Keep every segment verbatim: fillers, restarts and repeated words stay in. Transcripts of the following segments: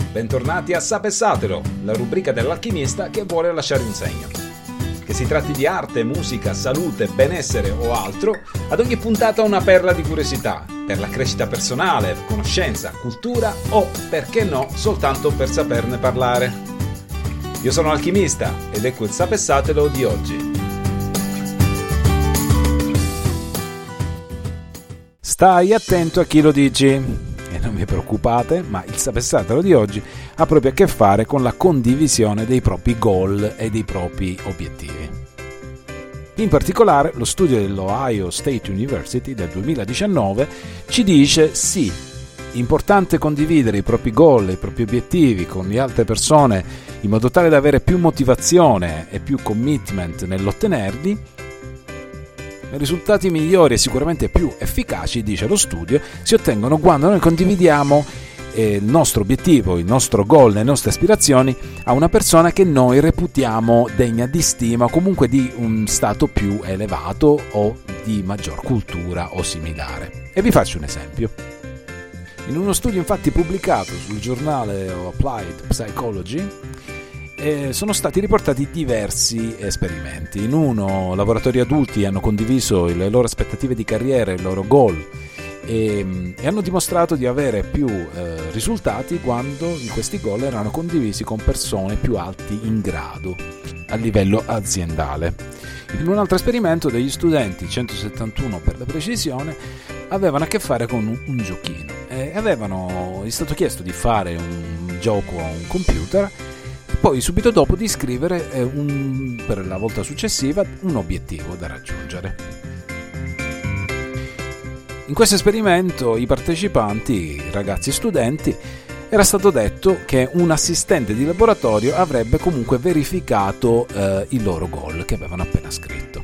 bentornati a Sapessatelo, la rubrica dell'alchimista che vuole lasciare un segno. Che si tratti di arte, musica, salute, benessere o altro, ad ogni puntata una perla di curiosità, per la crescita personale, conoscenza, cultura o, perché no, soltanto per saperne parlare. Io sono Alchimista ed ecco il Sapessatelo di oggi. Stai attento a chi lo dici. E non vi preoccupate, ma il Sapessatelo di oggi ha proprio a che fare con la condivisione dei propri goal e dei propri obiettivi. In particolare, lo studio dell'Ohio State University del duemiladiciannove ci dice sì, importante condividere i propri goal e i propri obiettivi con le altre persone in modo tale da avere più motivazione e più commitment nell'ottenerli. I risultati migliori e sicuramente più efficaci, dice lo studio, si ottengono quando noi condividiamo eh, il nostro obiettivo, il nostro goal, le nostre aspirazioni a una persona che noi reputiamo degna di stima o comunque di un stato più elevato o di maggior cultura o similare. E vi faccio un esempio. In uno studio infatti pubblicato sul giornale Applied Psychology Eh, sono stati riportati diversi esperimenti. In uno, lavoratori adulti hanno condiviso le loro aspettative di carriera, i loro goal e, e hanno dimostrato di avere più eh, risultati quando questi goal erano condivisi con persone più alti in grado a livello aziendale. In un altro esperimento degli studenti, centosettantuno per la precisione, avevano a che fare con un, un giochino e avevano, gli è stato chiesto di fare un gioco a un computer, poi subito dopo di scrivere eh, un, per la volta successiva un obiettivo da raggiungere. In questo esperimento i partecipanti, ragazzi studenti, era stato detto che un assistente di laboratorio avrebbe comunque verificato eh, i loro goal che avevano appena scritto.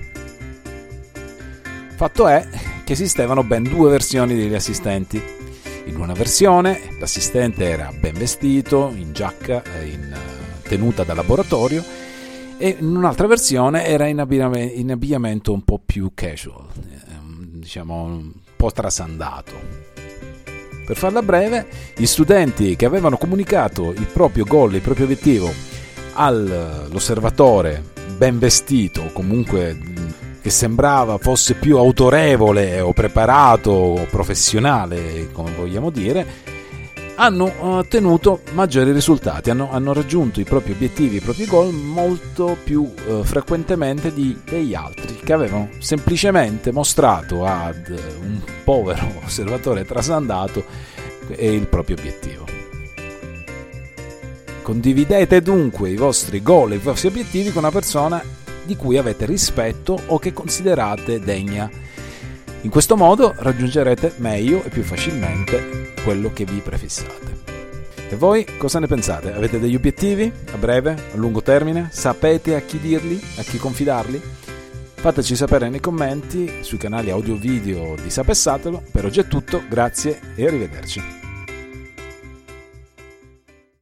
Fatto è che esistevano ben due versioni degli assistenti. In una versione l'assistente era ben vestito, in giacca, in tenuta da laboratorio, e in un'altra versione era in abbigliamento, in abbigliamento un po' più casual, diciamo un po' trasandato. Per farla breve, gli studenti che avevano comunicato il proprio goal, il proprio obiettivo all'osservatore ben vestito, o comunque che sembrava fosse più autorevole o preparato o professionale, come vogliamo dire, hanno ottenuto maggiori risultati, hanno, hanno raggiunto i propri obiettivi, i propri goal molto più eh, frequentemente di, degli altri che avevano semplicemente mostrato ad un povero osservatore trasandato eh, il proprio obiettivo. Condividete dunque i vostri goal e i vostri obiettivi con una persona di cui avete rispetto o che considerate degna. In questo modo raggiungerete meglio e più facilmente quello che vi prefissate. E voi cosa ne pensate? Avete degli obiettivi a breve, a lungo termine? Sapete a chi dirli, a chi confidarli? Fateci sapere nei commenti sui canali audio video di Sapessatelo. Per oggi è tutto, grazie e arrivederci.